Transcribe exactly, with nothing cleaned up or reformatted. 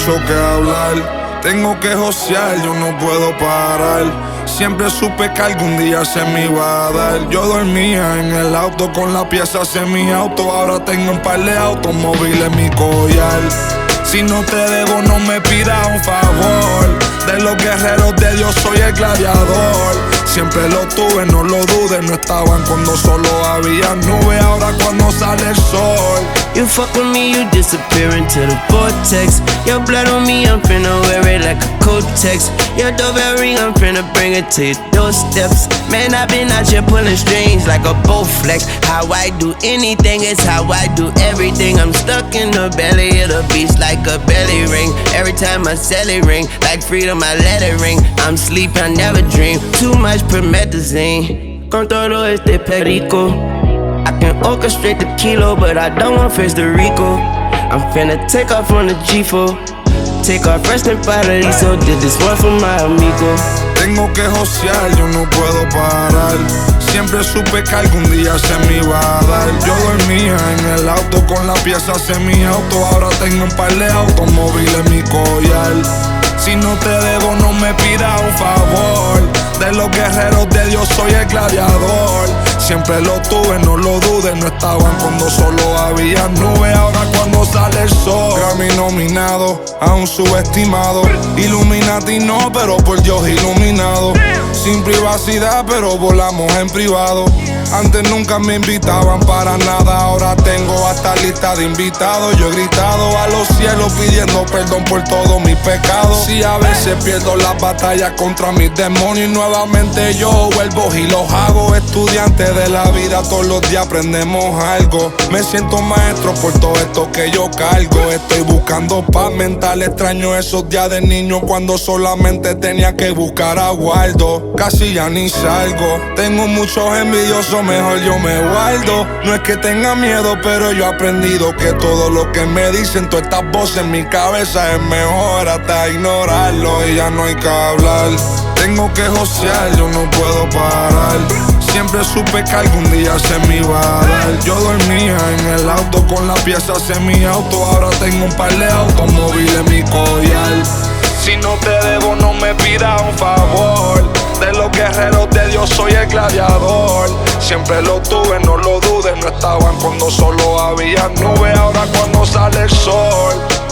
mucho que hablar. Tengo que josear, yo no puedo parar. Siempre supe que algún día se me iba a dar. Yo dormía en el auto con la pieza en mi auto. Ahora tengo un par de automóviles en mi collar. Si no te debo, no me pidas un favor. De los guerreros de Dios soy el gladiador. Siempre lo tuve, no lo dudes. No estaban cuando solo había nubes. Ahora cuando sale el sol. You fuck with me, you disappear into the vortex. Your blood on me, I'm finna wear it like a Kotex. Your doorbell ring, I'm finna bring it to your doorsteps. Man, I've been out here pulling strings like a Bowflex. How I do anything is how I do everything. I'm stuck in the belly of the beast like a belly ring. Every time I sell it ring, like freedom I let it ring. I'm sleep, I never dream. Too much promethazine. Con todo este perico. I can orchestrate the kilo, but I don't want face the Rico. I'm finna take off on the G four. Take off rest in Paradiso. Did this one for my amigo. Tengo que josear, yo no puedo parar. Siempre supe que algún día se me iba a dar. Yo dormía en el auto con la pieza en mi auto. Ahora tengo un par de automóviles en mi collar. Si no te debo, no me pidas un favor. De los guerreros de Dios soy el gladiador. Siempre lo tuve, no lo dudes. No estaban cuando solo había nubes. Ahora cuando sale el sol. Grammy nominado, aún subestimado. Illuminati no, pero por Dios iluminado. Sin privacidad, pero volamos en privado. Antes nunca me invitaban para nada. Ahora tengo hasta lista de invitados. Yo he gritado a los cielos pidiendo perdón por todos mis pecados. Si a veces pierdo las batallas contra mis demonios, y nuevamente yo vuelvo y los hago. Estudiante de la vida, todos los días aprendemos algo. Me siento maestro por todo esto que yo cargo. Estoy buscando paz mental. Extraño esos días de niño cuando solamente tenía que buscar a Waldo. Casi ya ni salgo. Tengo muchos envidiosos, mejor yo me guardo. No es que tenga miedo, pero yo he aprendido que todo lo que me dicen, todas estas voces en mi cabeza, es mejor hasta ignorarlo y ya no hay que hablar. Tengo que josear, yo no puedo parar. Siempre supe que algún día se me iba a dar. Yo dormía en el auto con la pieza en mi auto. Ahora tengo un par de automóviles en mi collar. Si no te debo, no me pidas un favor. De los guerreros de Dios soy el gladiador. Siempre lo tuve, no lo dudes. No estaban cuando solo había nubes. Ahora cuando sale el sol.